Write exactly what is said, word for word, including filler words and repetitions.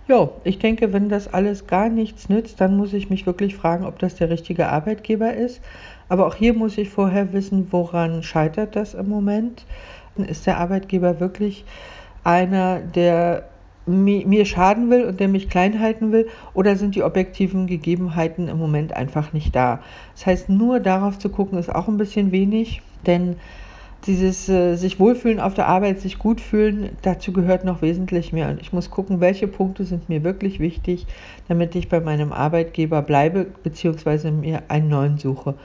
Ja, ich denke, wenn das alles gar nichts nützt, dann muss ich mich wirklich fragen, ob das der richtige Arbeitgeber ist. Aber auch hier muss ich vorher wissen, woran scheitert das im Moment? Ist der Arbeitgeber wirklich einer, der mi mir schaden will und der mich klein halten will, oder sind die objektiven Gegebenheiten im Moment einfach nicht da? Das heißt, nur darauf zu gucken, ist auch ein bisschen wenig, denn dieses äh, sich wohlfühlen auf der Arbeit, sich gut fühlen, dazu gehört noch wesentlich mehr. Und ich muss gucken, welche Punkte sind mir wirklich wichtig, damit ich bei meinem Arbeitgeber bleibe, beziehungsweise mir einen neuen suche.